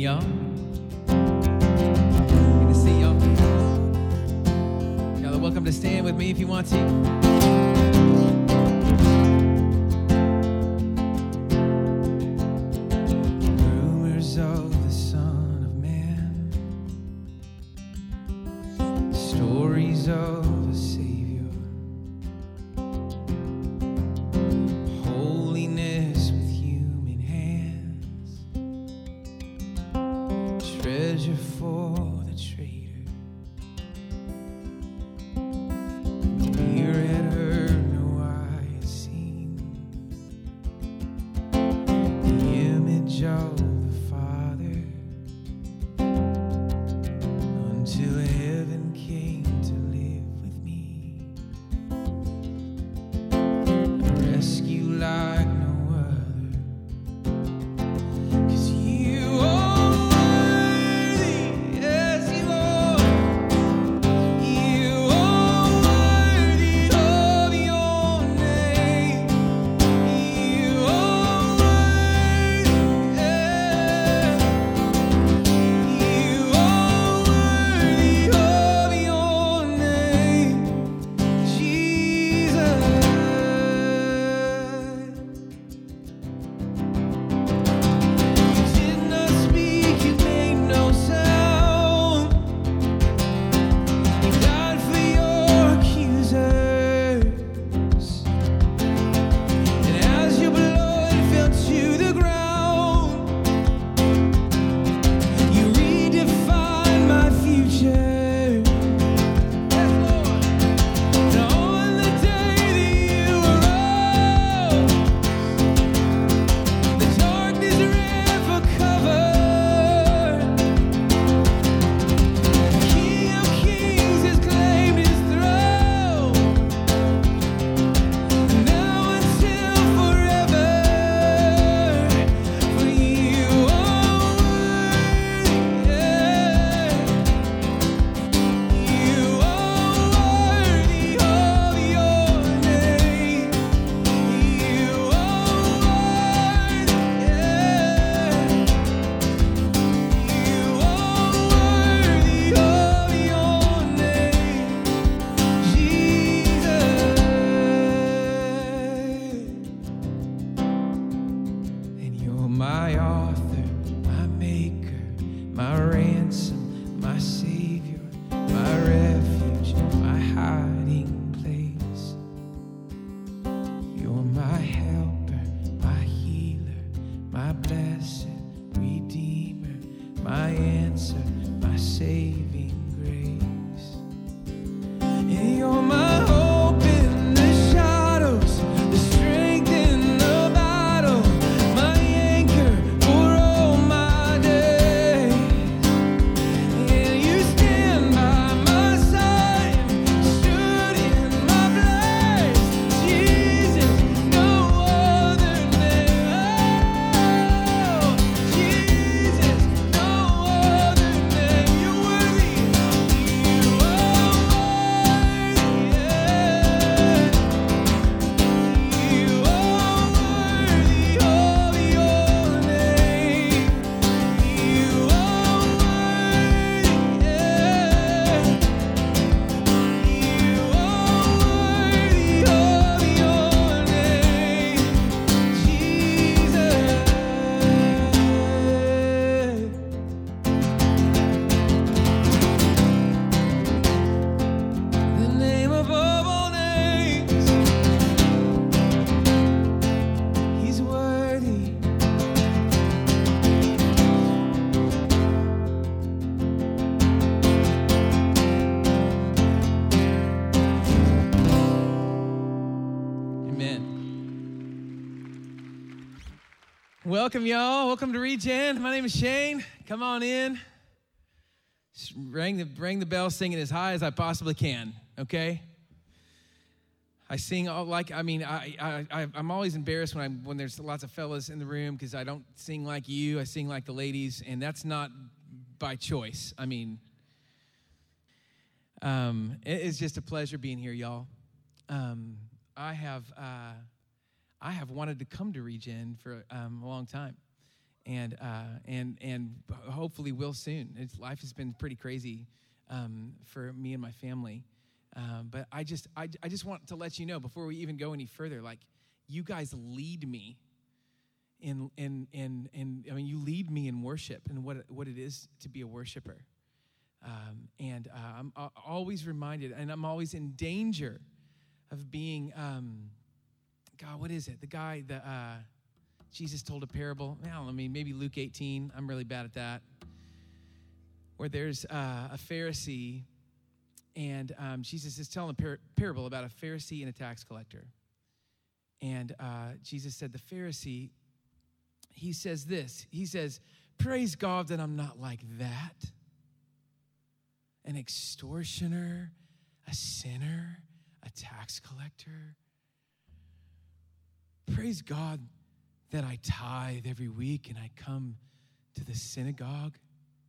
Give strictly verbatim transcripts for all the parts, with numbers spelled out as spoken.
y'all. Good to see y'all. Y'all are welcome to stand with me if you want to. Rumors of the Son of Man, stories of a Savior, holiness with human hands, treasure for the traitor. No ear had heard, no eye had seen the image of the Father until heaven came to live with me. A rescue like no other, 'cause you are worthy, yes you are. You are worthy of your name. You are worthy, yeah. You are worthy of your name, Jesus. You did not speak, you made no sound. You died for your accusers, and as your blood fell to the ground, you redefined my future. Yes, Lord. And on the day that you arose, the darkness ran for cover. King of Kings has claimed his throne, now until forever. For you are worthy, yeah. You are worthy of your name. You are worthy, yeah. You are worthy of your name, Jesus. And you're my author, my maker, my ransom, my savior, my refuge, my hiding place. You're my helper, my healer, my blessed redeemer, my answer, my saving grace. And you're my hope in the shadows, the strength in the battle, my anchor for all my days. And you stand by my side, stood in my place. Jesus, no other name. Oh, Jesus, no other name. You're worthy. You are worthy, yeah. You are worthy of your name. You are worthy, yeah. You are worthy of your name, Jesus. The name above all names, He's worthy. Amen. Welcome, y'all. Welcome to Regen. My name is Shane. Come on in. Just ring the ring the bell, singing as high as I possibly can. Okay. I sing all like I mean I I I- I'm always embarrassed when I'm when there's lots of fellas in the room because I don't sing like you. I sing like the ladies, and that's not by choice. I mean, um, it is just a pleasure being here, y'all. Um, I have uh, I have wanted to come to Regen for um, a long time, and uh, and and hopefully will soon. It's, life has been pretty crazy um, for me and my family, um, but I just I, I just want to let you know before we even go any further, like you guys lead me in in in in I mean you lead me in worship and what what it is to be a worshiper, um, and uh, I'm always reminded, and I'm always in danger of being um, God. What is it? The guy that. Uh, Jesus told a parable. I don't know, maybe Luke eighteen. I'm really bad at that. Where there's uh, a Pharisee, and um, Jesus is telling a par- parable about a Pharisee and a tax collector. And uh, Jesus said, the Pharisee, he says this. He says, praise God that I'm not like that. An extortioner, a sinner, a tax collector. Praise God that I tithe every week and I come to the synagogue.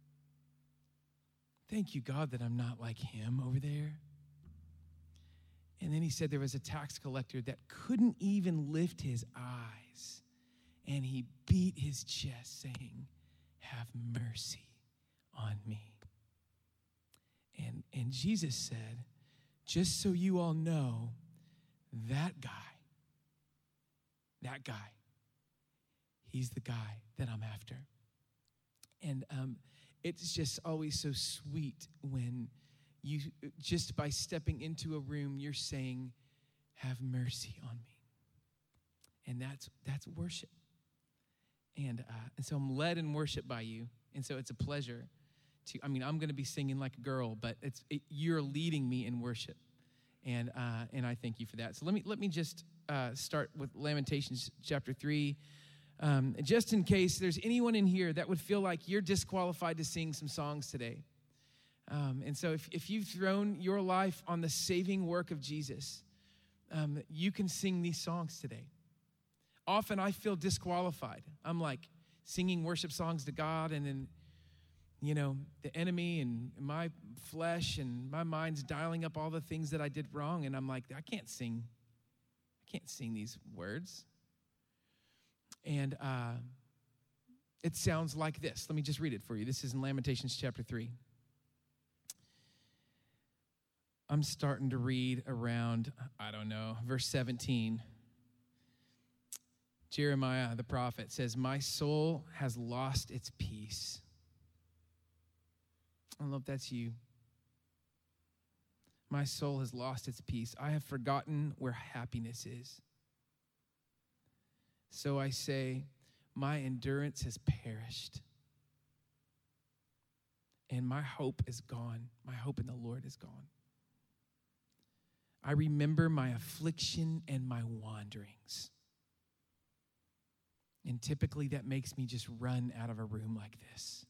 Thank you, God, that I'm not like him over there. And then he said there was a tax collector that couldn't even lift his eyes, and he beat his chest saying, have mercy on me. And, and Jesus said, just so you all know, that guy, that guy, he's the guy that I'm after. And um, it's just always so sweet when you, just by stepping into a room, you're saying, have mercy on me. And that's that's worship. And, uh, and so I'm led in worship by you. And so it's a pleasure to, I mean, I'm going to be singing like a girl, but it's it, you're leading me in worship. And uh, and I thank you for that. So let me, let me just uh, start with Lamentations chapter three. Um, just in case there's anyone in here that would feel like you're disqualified to sing some songs today. Um, and so if, if you've thrown your life on the saving work of Jesus, um, you can sing these songs today. Often I feel disqualified. I'm like singing worship songs to God, and then, you know, the enemy and my flesh and my mind's dialing up all the things that I did wrong. And I'm like, I can't sing. I can't sing these words. And uh, it sounds like this. Let me just read it for you. This is in Lamentations chapter three. I'm starting to read around, I don't know, verse seventeen. Jeremiah, the prophet, says, my soul has lost its peace. I don't know if that's you. My soul has lost its peace. I have forgotten where happiness is. So I say, my endurance has perished, and my hope is gone. My hope in the Lord is gone. I remember my affliction and my wanderings. And typically that makes me just run out of a room like this.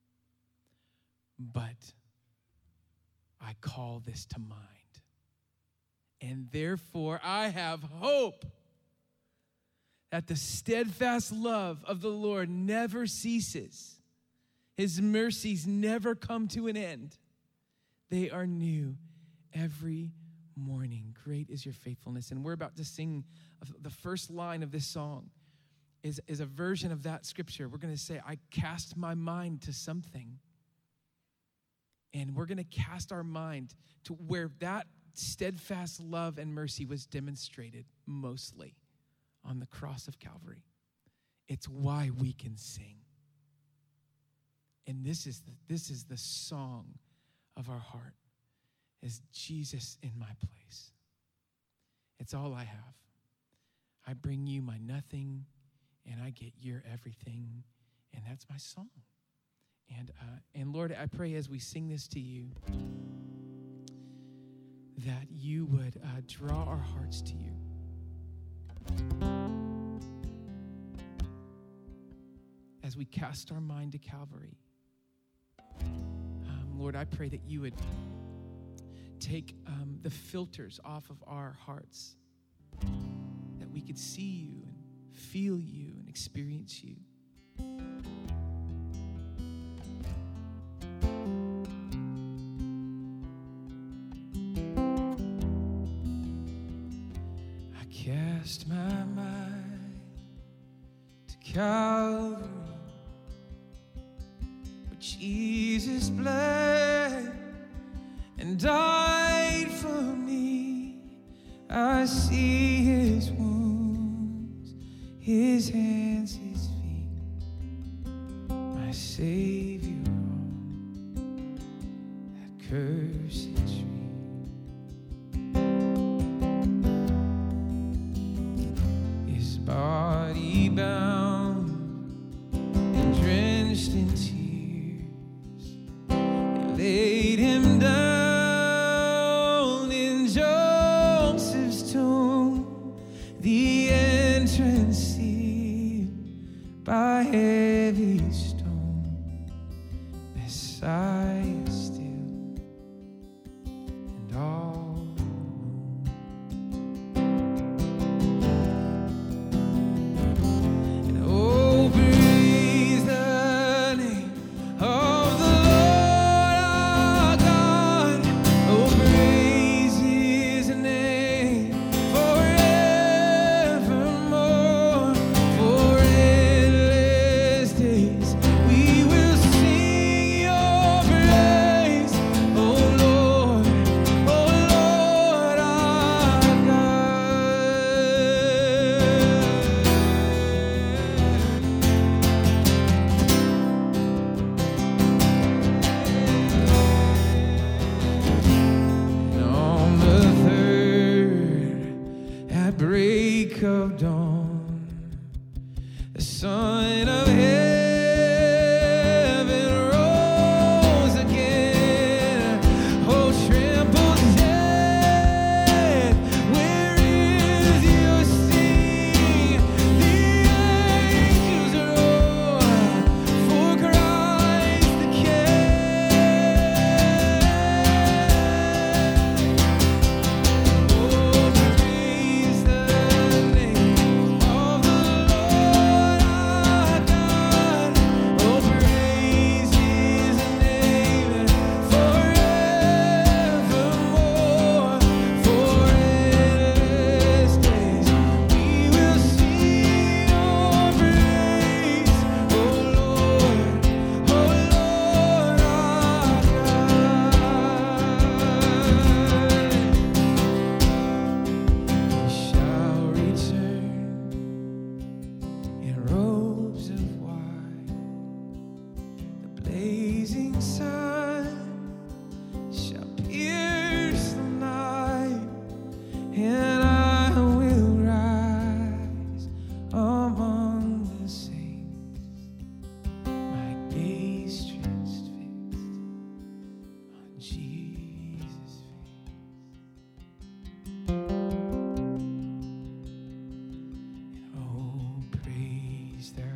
But I call this to mind. And therefore I have hope that the steadfast love of the Lord never ceases. His mercies never come to an end. They are new every morning. Great is your faithfulness. And we're about to sing the first line of this song is, is a version of that scripture. We're going to say, I cast my mind to something. And we're going to cast our mind to where that steadfast love and mercy was demonstrated mostly on the cross of Calvary. It's why we can sing. And this is the, this is the song of our heart, is Jesus in my place. It's all I have. I bring you my nothing, and I get your everything, and that's my song. And uh, and Lord, I pray as we sing this to you, that you would uh, draw our hearts to you. As we cast our mind to Calvary, um, Lord, I pray that you would take um, the filters off of our hearts, that we could see you and feel you and experience you. I cast my mind to Calvary. Jesus bled and died for me. I see his wounds, his hands, his feet, my Savior on that cursed tree. His body bound and drenched in tears, they laid him down in Joseph's tomb, the entrance sealed by heavy stone. Messiah still and all alone. And oh, praise the name of the Lord our God. Oh, praise his name forevermore. For endless days we will sing your praise. Oh Lord, oh Lord our And on the third, at break of dawn, the Son of Heaven rose again. Oh, tremble death, where is your sting? The angels roar for Christ the King. Oh, praise the name of the Lord our God. Oh, praise his name forevermore. For endless days we will sing your praise. Oh Lord, oh Lord our God. We shall return in robes of white. The blazing sun shall pierce the night, and I will rise among the saints, my gaze transfixed on Jesus' face. And oh, praise the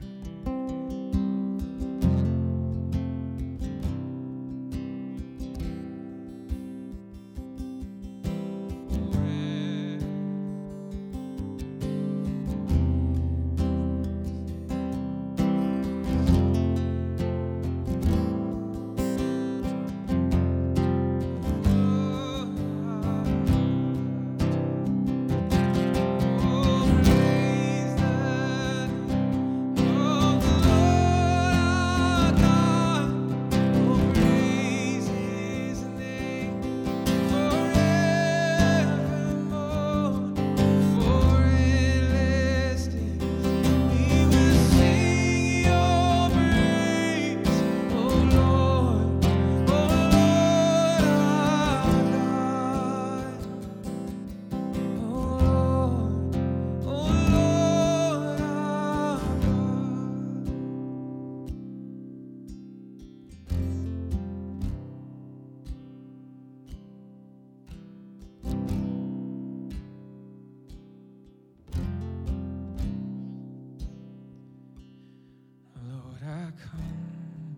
Lord, I come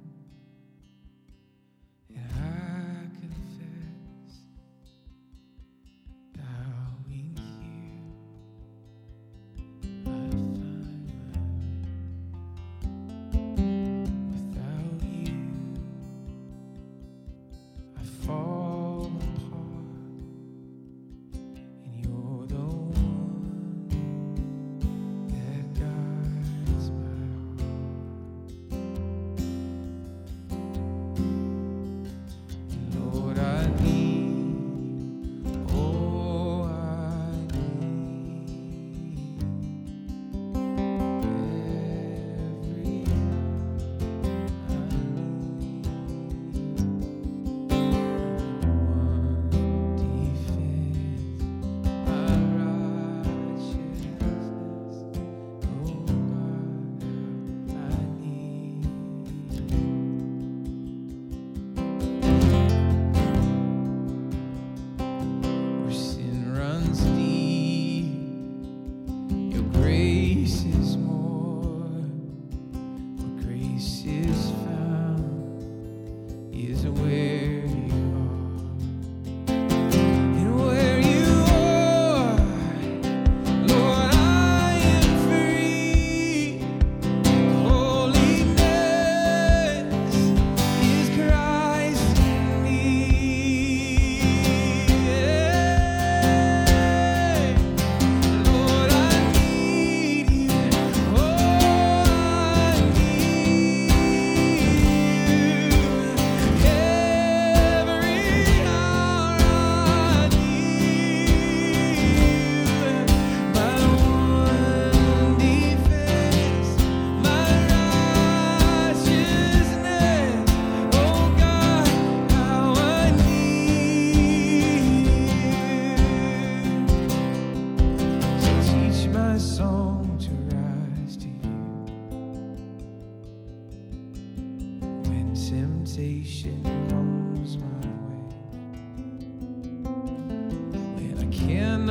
and I confess, bowing here, I find my rest. Without you, I fall apart, and you're the one that guides my heart.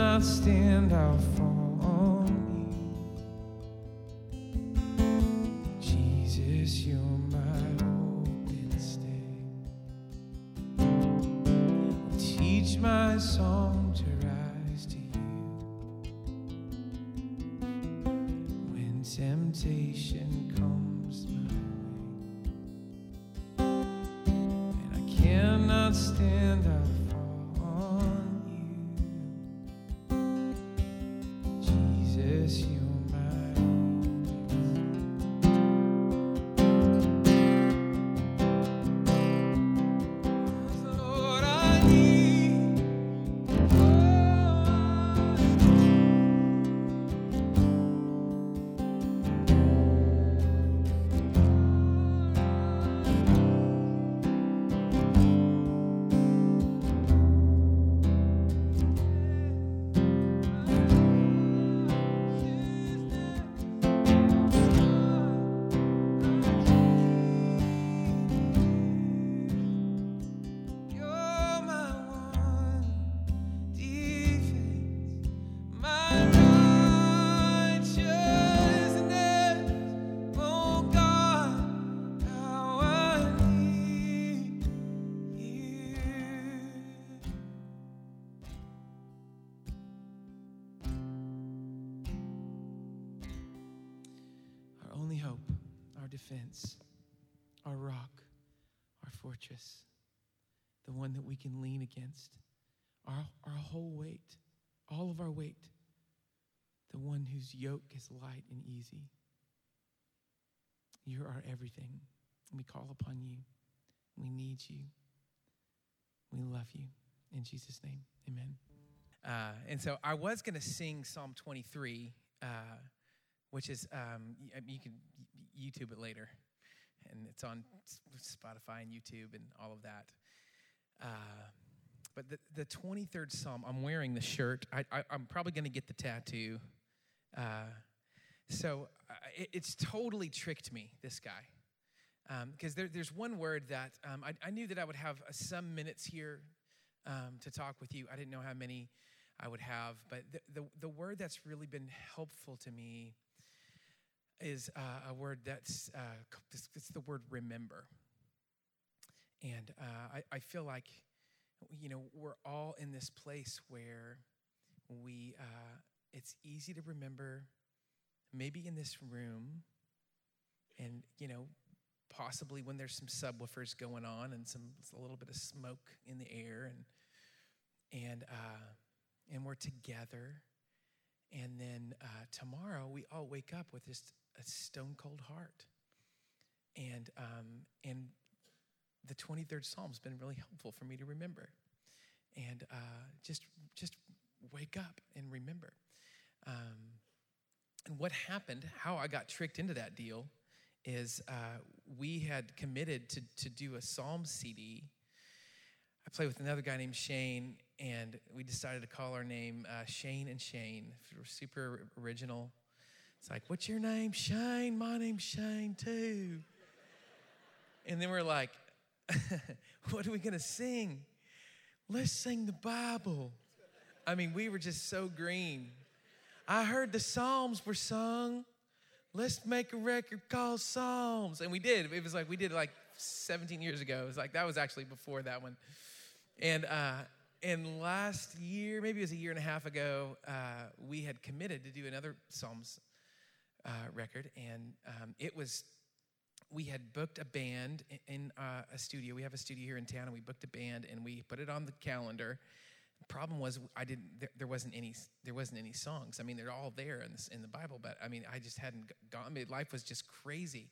cannot stand, I'll fall on you. Jesus, you're my hope and stay. Teach my song to rise to you. When temptation comes my way, and I cannot stand, I'll defense, our rock, our fortress, the one that we can lean against, our, our whole weight, all of our weight, the one whose yoke is light and easy. You're our everything. We call upon you. We need you. We love you. In Jesus' name, amen. Uh, and so I was going to sing Psalm twenty-three, uh, which is, um, you can YouTube it later, and it's on Spotify and YouTube and all of that. Uh, but the, the twenty-third Psalm, I'm wearing the shirt. I, I, I'm probably going to get the tattoo. Uh, so uh, it, it's totally tricked me, this guy. Because um, there, there's one word that um, I, I knew that I would have uh, some minutes here um, to talk with you. I didn't know how many I would have, but the, the, the word that's really been helpful to me is uh, a word that's, uh, it's the word remember. And uh, I, I feel like, you know, we're all in this place where we, uh, it's easy to remember, maybe in this room, and, you know, possibly when there's some subwoofers going on and some a little bit of smoke in the air, and and uh, and we're together, and then uh, tomorrow we all wake up with just a stone cold heart, and um, and the twenty-third Psalm's been really helpful for me to remember, and uh, just just wake up and remember. Um, and what happened? How I got tricked into that deal is uh, we had committed to, to do a Psalm C D. I played with another guy named Shane, and we decided to call our name uh, Shane and Shane. We're super original. It's like, what's your name? Shane. My name's Shane, too. And then we're like, what are we going to sing? Let's sing the Bible. I mean, we were just so green. I heard the Psalms were sung. Let's make a record called Psalms. And we did. It was like, we did it like seventeen years ago. It was like, that was actually before that one. And uh, and last year, maybe it was a year and a half ago, uh, we had committed to do another Psalms uh, record. And um, it was, we had booked a band in uh, a studio. We have a studio here in town, and we booked a band, and we put it on the calendar. The problem was I didn't. There, there wasn't any. There wasn't any songs. I mean, they're all there in, this, in the Bible, but I mean, I just hadn't gone. I mean, life was just crazy.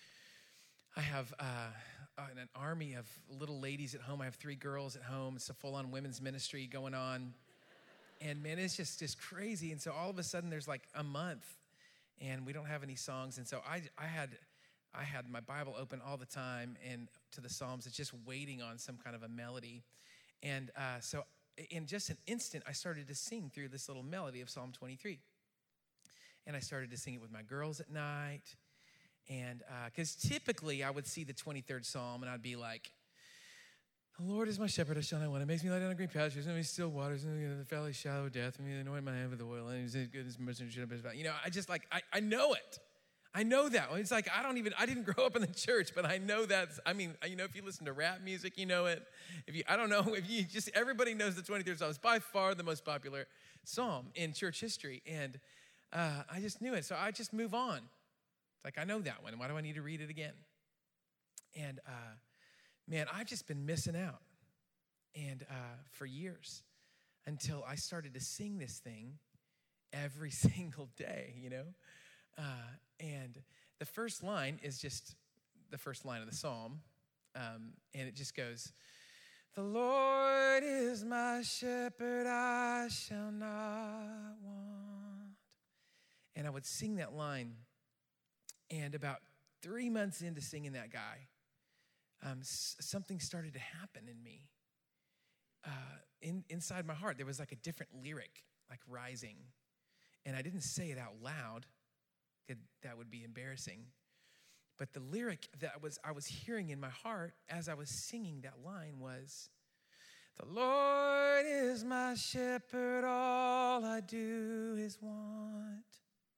I have uh, an army of little ladies at home. I have three girls at home. It's a full-on women's ministry going on, and man, it's just just crazy. And so all of a sudden, there's like a month, and we don't have any songs. And so I I had I had my Bible open all the time, and to the Psalms, it's just waiting on some kind of a melody, and uh, so. In just an instant, I started to sing through this little melody of Psalm twenty-three. And I started to sing it with my girls at night. And because uh, typically I would see the twenty-third Psalm and I'd be like, The Lord is my shepherd, I shall not want. It makes me lie down in green pastures, and me still waters, and in the valley shallow death, and me anoint my hand with oil, and he's good as mercy and should have. You know, I just like, I, I know it. I know that. It's like, I don't even, I didn't grow up in the church, but I know that. I mean, you know, if you listen to rap music, you know it. If you, I don't know, if you just, everybody knows the twenty-third Psalm. It's by far the most popular psalm in church history. And uh, I just knew it. So I just move on. It's like, I know that one. Why do I need to read it again? And uh, man, I've just been missing out. And uh, for years, until I started to sing this thing every single day, you know? Uh, and the first line is just the first line of the psalm. Um, and it just goes, the Lord is my shepherd, I shall not want. And I would sing that line. And about three months into singing that guy, um, s- something started to happen in me. Uh, in, inside my heart, there was like a different lyric, like rising. And I didn't say it out loud. That would be embarrassing. But the lyric that was I was hearing in my heart as I was singing that line was, the Lord is my shepherd, all I do is want.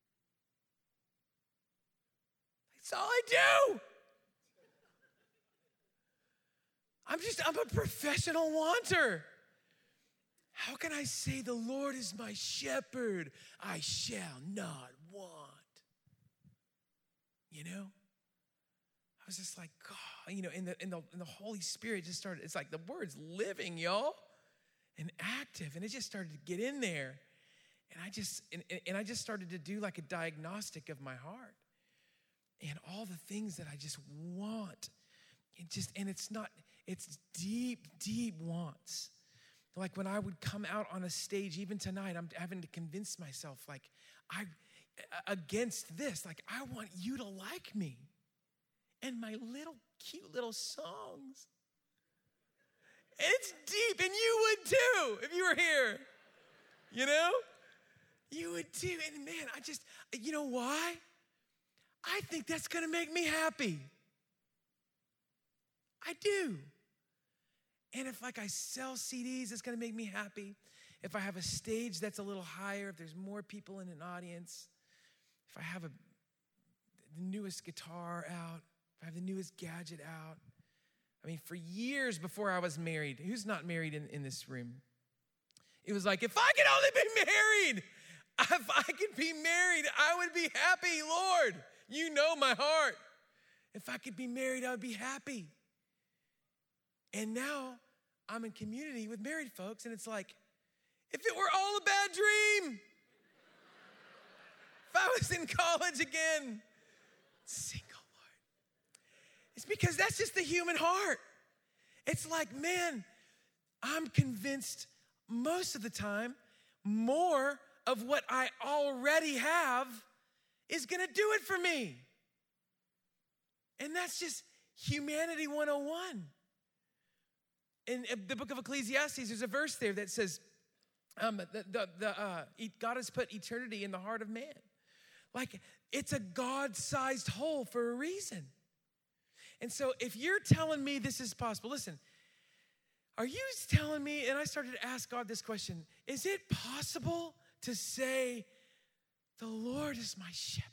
That's all I do. I'm just, I'm a professional wanter. How can I say the Lord is my shepherd, I shall not want? You know, I was just like, God, you know, in the, in the in the Holy Spirit just started, it's like the word's living, y'all, and active. And it just started to get in there. And I just, and, and I just started to do like a diagnostic of my heart and all the things that I just want. It just, and it's not, it's deep, deep wants. Like when I would come out on a stage, even tonight, I'm having to convince myself, like, I, against this, like, I want you to like me and my little cute little songs. And it's deep, and you would too if you were here. You know? You would too. And man, I just, you know why? I think that's gonna make me happy. I do. And if like I sell C Ds, it's gonna make me happy. If I have a stage that's a little higher, if there's more people in an audience, if I have a, the newest guitar out, if I have the newest gadget out. I mean, for years before I was married, who's not married in, in this room? It was like, if I could only be married, if I could be married, I would be happy, Lord. You know my heart. If I could be married, I would be happy. And now I'm in community with married folks, and it's like, if it were all a bad dream, if I was in college again, single, Lord. It's because that's just the human heart. It's like, man, I'm convinced most of the time more of what I already have is gonna do it for me. And that's just humanity one oh one. In the book of Ecclesiastes, there's a verse there that says, um, the, the, the, uh, God has put eternity in the heart of man. Like, it's a God-sized hole for a reason. And so if you're telling me this is possible, listen, are you telling me, and I started to ask God this question, is it possible to say, the Lord is my shepherd?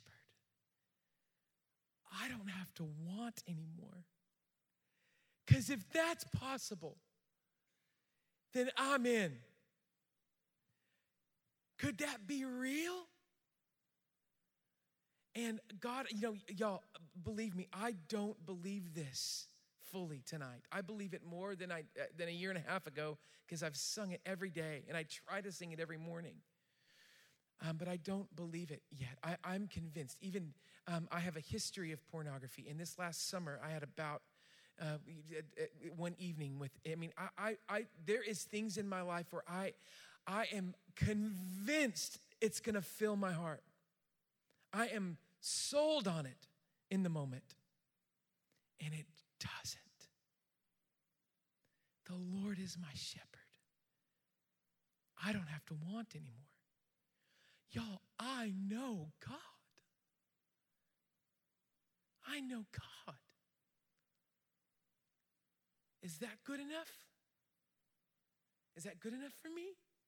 I don't have to want anymore. Because if that's possible, then I'm in. Could that be real? And God, you know, y'all, believe me, I don't believe this fully tonight. I believe it more than I than a year and a half ago because I've sung it every day, and I try to sing it every morning. Um, but I don't believe it yet. I, I'm convinced. Even um, I have a history of pornography. And this last summer, I had about uh, one evening with. I mean, I, I, I, there is things in my life where I, I am convinced it's going to fill my heart. I am sold on it in the moment, and it doesn't. The Lord is my shepherd. I don't have to want anymore. Y'all, I know God. I know God. Is that good enough? Is that good enough for me?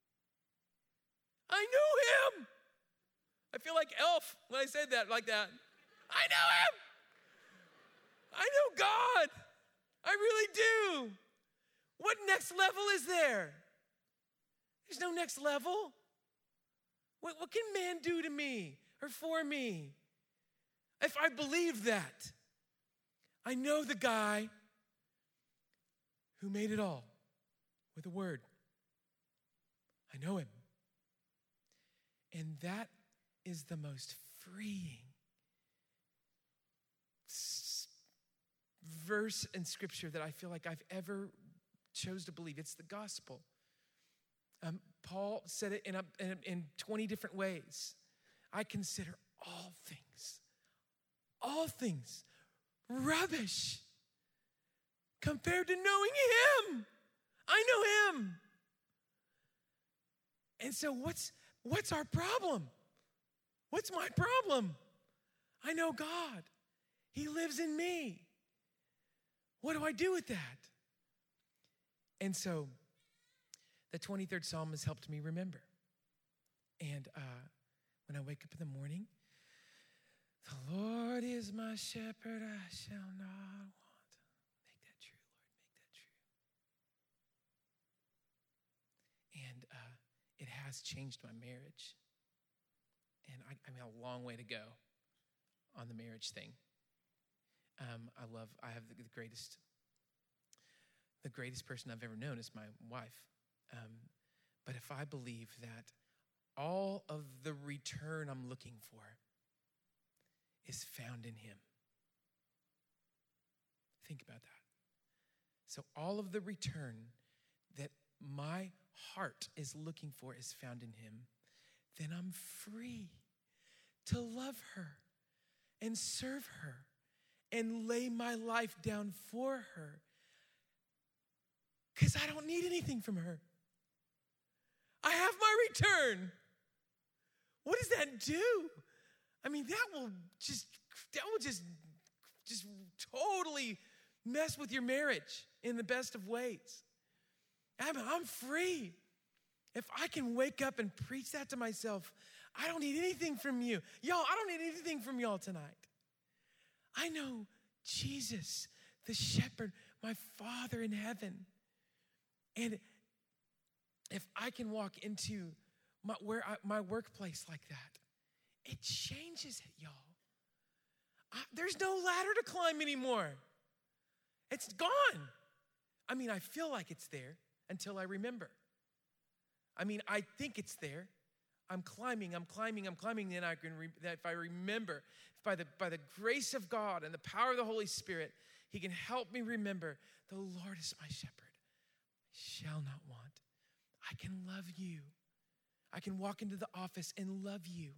I know him. I feel like Elf when I said that like that. I know him. I know God. I really do. What next level is there? There's no next level. What, what can man do to me or for me? If I believe that, I know the guy who made it all with a word. I know him. And that is the most freeing verse in Scripture that I feel like I've ever chose to believe. It's the gospel. Um, Paul said it in, a, in, in twenty different ways. I consider all things, all things rubbish compared to knowing him. I know him. And so what's what's our problem? What's my problem? I know God. He lives in me. What do I do with that? And so the twenty-third Psalm has helped me remember. And uh, when I wake up in the morning, the Lord is my shepherd, I shall not want. Make that true, Lord, make that true. And uh, it has changed my marriage. And I, I mean, a long way to go on the marriage thing. Um, I love, I have the, the greatest, the greatest person I've ever known is my wife. Um, but if I believe that all of the return I'm looking for is found in him. Think about that. So all of the return that my heart is looking for is found in him, then I'm free to love her and serve her and lay my life down for her because I don't need anything from her. I have my return. What does that do? I mean, that will just, that will just, just totally mess with your marriage in the best of ways. I'm, I'm free. If I can wake up and preach that to myself, I don't need anything from you. Y'all, I don't need anything from y'all tonight. I know Jesus, the shepherd, my Father in heaven. And if I can walk into my, where I, my workplace like that, it changes it, y'all. I, there's no ladder to climb anymore. It's gone. I mean, I feel like it's there until I remember. I mean, I think it's there. I'm climbing, I'm climbing, I'm climbing, then I can, re- that if I remember, if by the, by the grace of God and the power of the Holy Spirit, he can help me remember, the Lord is my shepherd. I shall not want. I can love you. I can walk into the office and love you.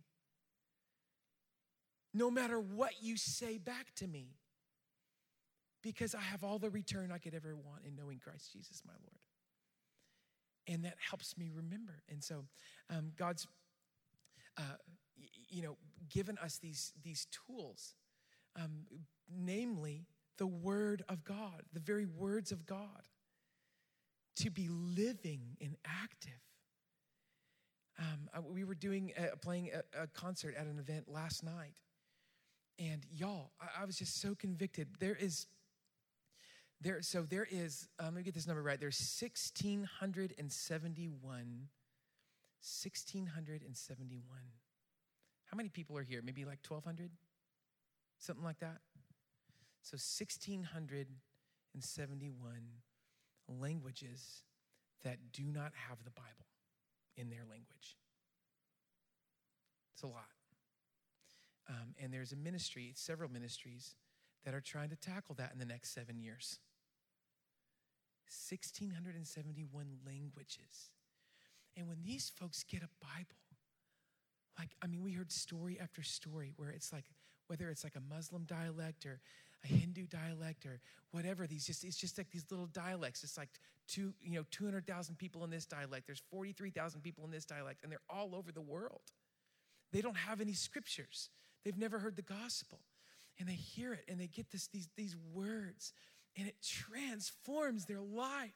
No matter what you say back to me, because I have all the return I could ever want in knowing Christ Jesus, my Lord. And that helps me remember. And so um, God's, uh, y- you know, given us these, these tools, um, namely the word of God, the very words of God, to be living and active. Um, we were doing, uh, playing a, a concert at an event last night. And y'all, I, I was just so convicted. There is, there. so there is, um, let me get this number right. There's sixteen seventy-one, one six seventy-one. How many people are here? Maybe like twelve hundred? Something like that? So one six seventy-one languages that do not have the Bible in their language. It's a lot. Um, and there's a ministry, several ministries, that are trying to tackle that in the next seven years. one six seventy-one languages. And when these folks get a Bible, like, I mean, we heard story after story where it's like, whether it's like a Muslim dialect or a Hindu dialect or whatever, these just, it's just like these little dialects. It's like two, you know, two hundred thousand people in this dialect. There's forty-three thousand people in this dialect, and they're all over the world. They don't have any scriptures. They've never heard the gospel. And they hear it, and they get this, these, these words, and it transforms their life.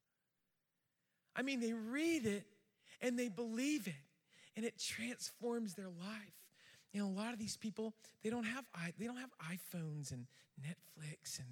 I mean, they read it and they believe it, and it transforms their life. You know, a lot of these people, they don't have they don't have iPhones and Netflix and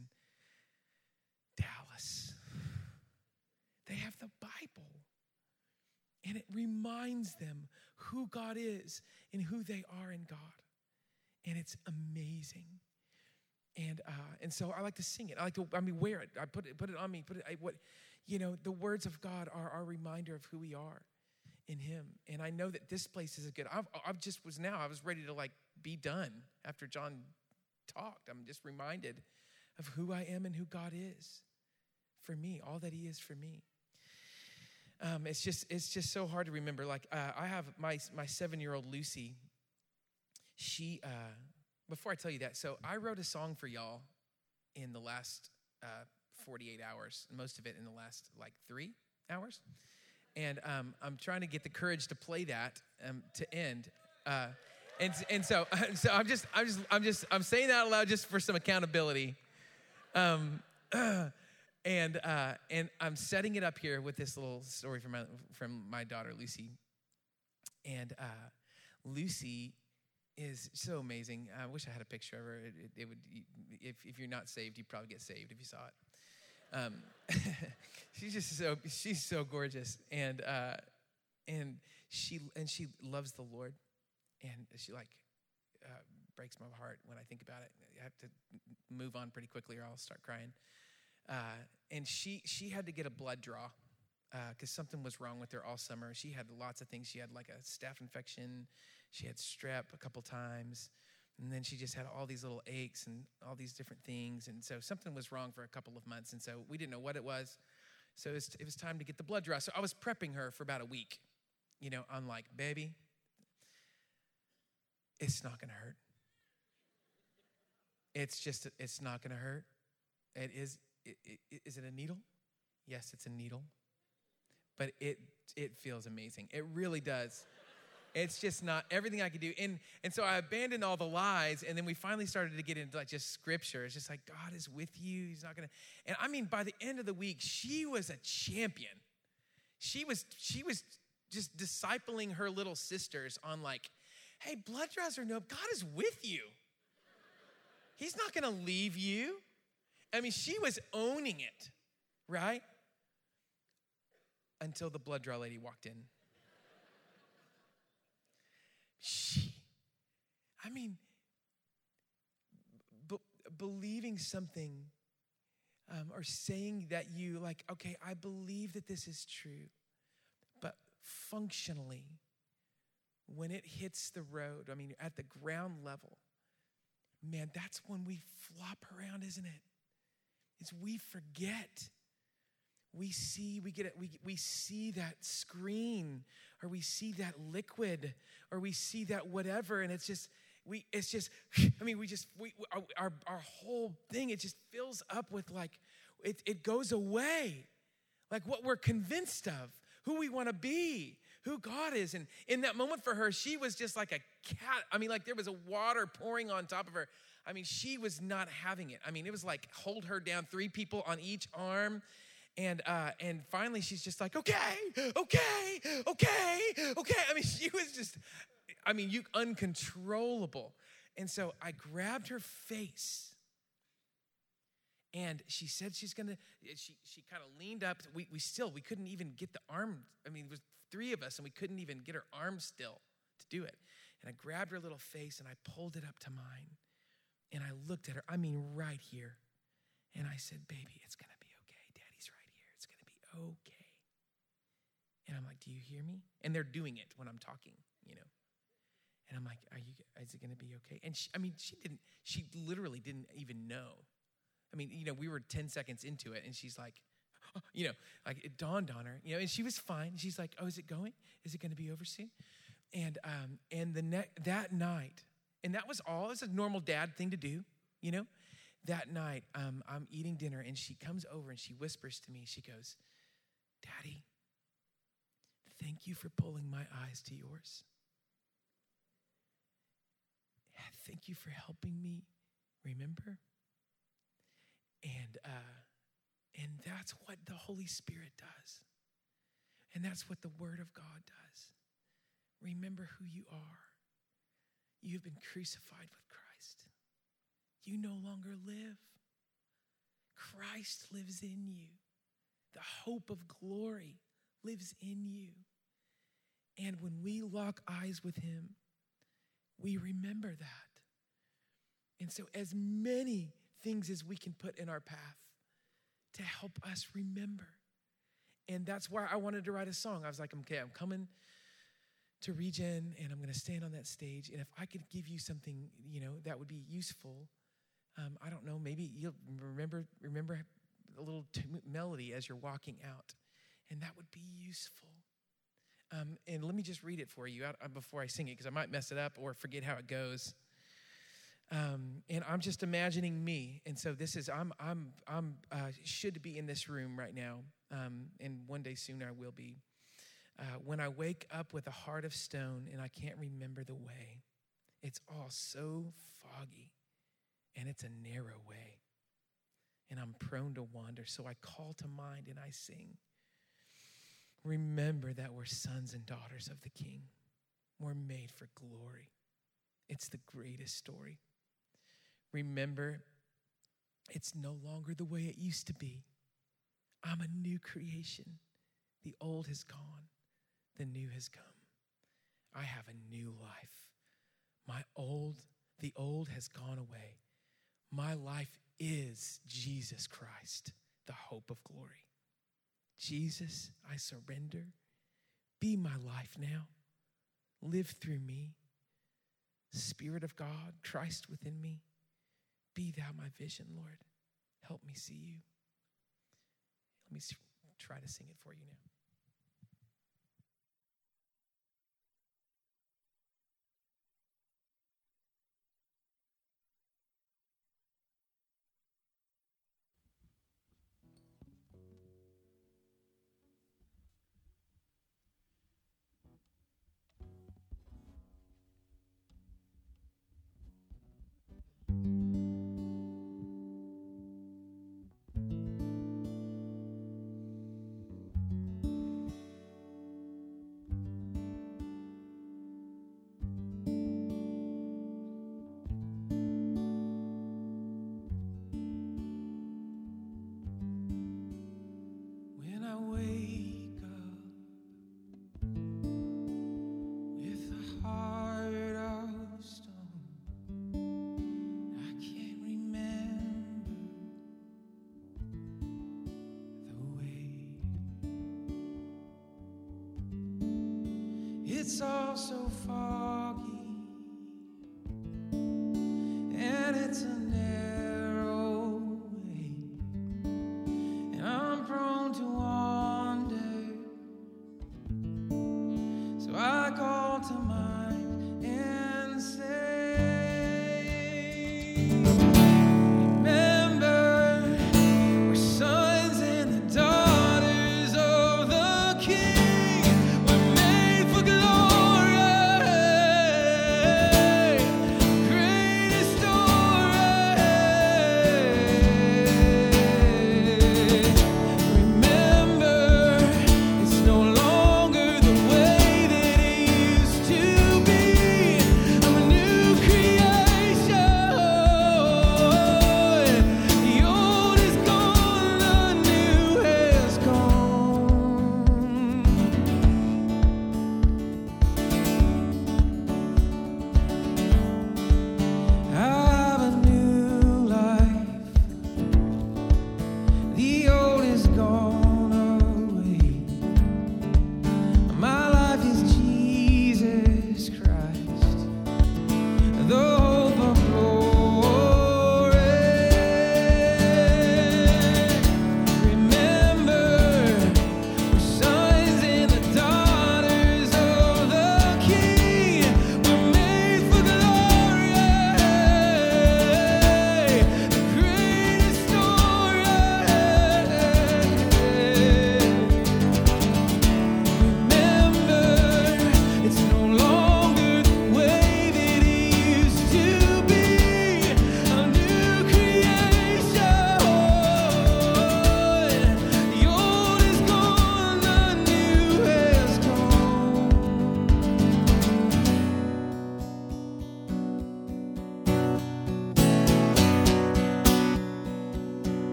Dallas. They have the Bible, and it reminds them who God is and who they are in God, and it's amazing. And uh, and so I like to sing it. I like to, I mean, wear it. I put it, put it on me. Put it. I, what, you know, the words of God are our reminder of who we are in Him. And I know that this place is good. I've, I've just was now. I was ready to like be done after John talked. I'm just reminded of who I am and who God is for me. All that He is for me. Um, it's just it's just so hard to remember. Like uh, I have my my seven year old Lucy. She. Uh, Before I tell you that, so I wrote a song for y'all in the last uh, forty-eight hours, most of it in the last like three hours. And um, I'm trying to get the courage to play that um, to end. Uh, and and so so I'm just I'm just I'm just I'm saying that out loud just for some accountability. Um, uh, and uh, and I'm setting it up here with this little story from my from my daughter Lucy. And uh, Lucy is so amazing. I wish I had a picture of her. It, it, it would, if if you're not saved, you'd probably get saved if you saw it. Um, she's just so she's so gorgeous, and uh, and she and she loves the Lord, and she like uh, breaks my heart when I think about it. I have to move on pretty quickly, or I'll start crying. Uh, and she she had to get a blood draw because uh, something was wrong with her all summer. She had lots of things. She had like a staph infection. She had strep a couple times, and then she just had all these little aches and all these different things. And so something was wrong for a couple of months, and so we didn't know what it was. So it was, it was time to get the blood draw. So I was prepping her for about a week. You know, I'm like, baby, it's not going to hurt. It's just, it's not going to hurt. It is, it, it, is it a needle? Yes, it's a needle. But it it feels amazing. It really does. It's just not everything I could do. And, and so I abandoned all the lies, and then we finally started to get into like just scripture. It's just like, God is with you. He's not going to. And I mean, by the end of the week, she was a champion. She was, she was just discipling her little sisters on like, hey, blood draws or no, God is with you. He's not going to leave you. I mean, she was owning it, right? Until the blood draw lady walked in. She, I mean, b- believing something um, or saying that you like, okay, I believe that this is true, but functionally, when it hits the road, I mean, at the ground level, man, that's when we flop around, isn't it? It's we forget. We see, we get it, we we see that screen, or we see that liquid, or we see that whatever, and it's just, we, it's just, I mean, we just, we, our, our whole thing, it just fills up with like, it, it goes away. Like what we're convinced of, who we want to be, who God is. And in that moment for her, she was just like a cat. I mean, like there was a water pouring on top of her. I mean, she was not having it. I mean, it was like hold her down, three people on each arm. And uh, and finally, she's just like, okay, okay, okay, okay. I mean, she was just, I mean, you uncontrollable. And so I grabbed her face, and she said she's gonna. She she kind of leaned up. We we still we couldn't even get the arm. I mean, there was three of us, and we couldn't even get her arm still to do it. And I grabbed her little face, and I pulled it up to mine, and I looked at her. I mean, right here, and I said, "Baby, it's gonna be okay." And I'm like, do you hear me? And they're doing it when I'm talking, you know. And I'm like, are you, is it going to be okay? And she, I mean, she didn't, she literally didn't even know. I mean, you know, we were ten seconds into it, and she's like, oh, you know, like it dawned on her, you know, and she was fine. She's like, oh, is it going? Is it going to be over soon? And um, and the ne- that night, and that was all. It's a normal dad thing to do, you know. That night, um, I'm eating dinner, and she comes over, and she whispers to me, she goes, Daddy, thank you for pulling my eyes to yours. Thank you for helping me remember. And, uh, and that's what the Holy Spirit does. And that's what the Word of God does. Remember who you are. You have been crucified with Christ. You no longer live. Christ lives in you. The hope of glory lives in you. And when we lock eyes with him, we remember that. And so as many things as we can put in our path to help us remember. And that's why I wanted to write a song. I was like, okay, I'm coming to Regen, and I'm going to stand on that stage. And if I could give you something, you know, that would be useful, um, I don't know, maybe you'll remember remember a little t- melody as you're walking out, and that would be useful. Um, and let me just read it for you out, uh, before I sing it, because I might mess it up or forget how it goes. Um, and I'm just imagining me, and so this is I'm I'm I'm uh, should be in this room right now, um, and one day soon I will be. Uh, when I wake up with a heart of stone and I can't remember the way, it's all so foggy, and it's a narrow way, and I'm prone to wander. So I call to mind and I sing. Remember that we're sons and daughters of the King. We're made for glory. It's the greatest story. Remember, it's no longer the way it used to be. I'm a new creation. The old has gone. The new has come. I have a new life. My old, the old has gone away. My life is Jesus Christ, the hope of glory. Jesus, I surrender. Be my life now. Live through me. Spirit of God, Christ within me. Be thou my vision, Lord. Help me see you. Let me try to sing it for you now. It's all so foggy, and it's a narrow way, and I'm prone to wander, so I call to mind and say, remember, we're sons and the daughters of the King. We're made for glory. To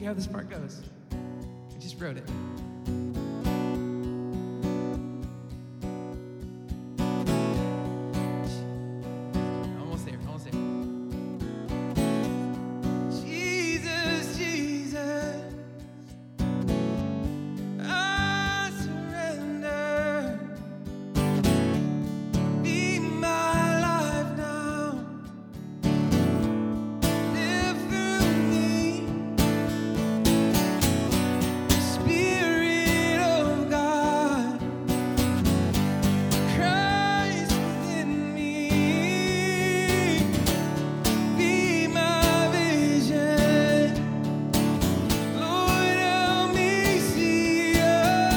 how this part goes. I just wrote it. Almost there, almost there. Jesus, Jesus, I surrender. Be my life now. Live through me. Spirit of God, Christ within me. Be my vision. Lord, help me see you.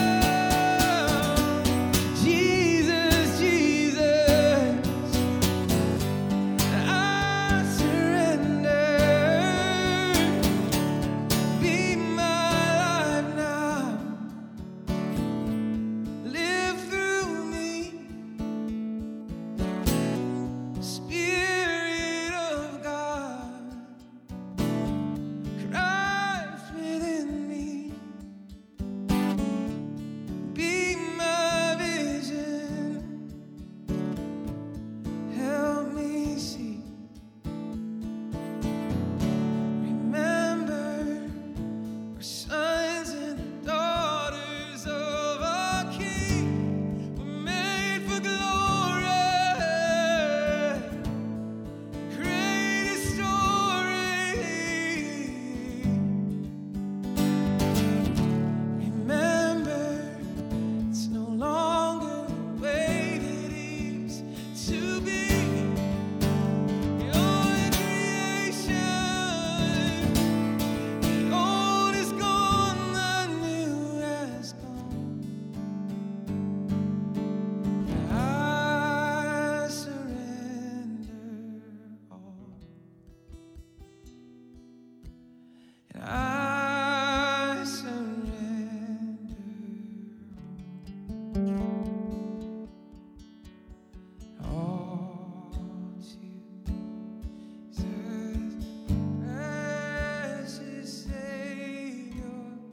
Jesus, Jesus, I surrender. Be my life now. Live through me. Spirit of God, Christ within me. Be my vision. Help me see. Remember, we're sons and daughters of our King. We're made for glory. Greatest story. Remember, it's no longer the way it used to be. Your creation, the old is gone, the new has come. I surrender all. And I surrender all to Jesus, precious Savior.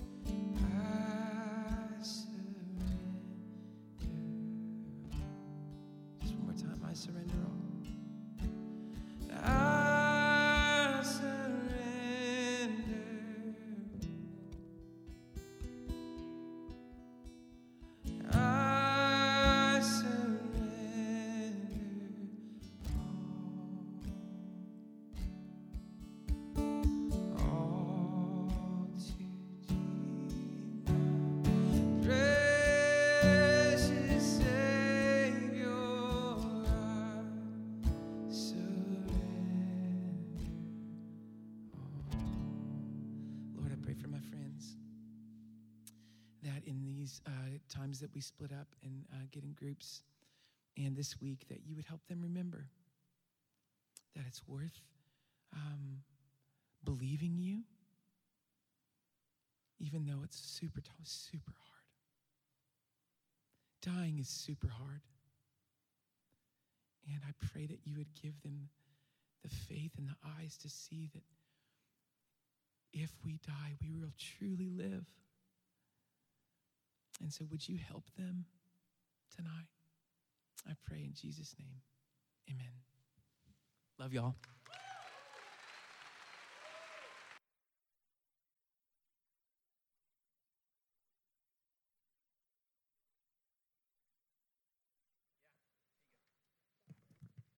I surrender. Just one more time. I surrender all. I surrender. I surrender all, all to Jesus, precious Savior. I surrender all. Lord, I pray for my friends that in these uh, times that we split up and uh, get in groups, and this week, that you would help them remember that it's worth um, believing you, even though it's super tough, super hard. Dying is super hard. And I pray that you would give them the faith and the eyes to see that if we die, we will truly live. And so would you help them tonight? I pray in Jesus' name. Amen. Love y'all.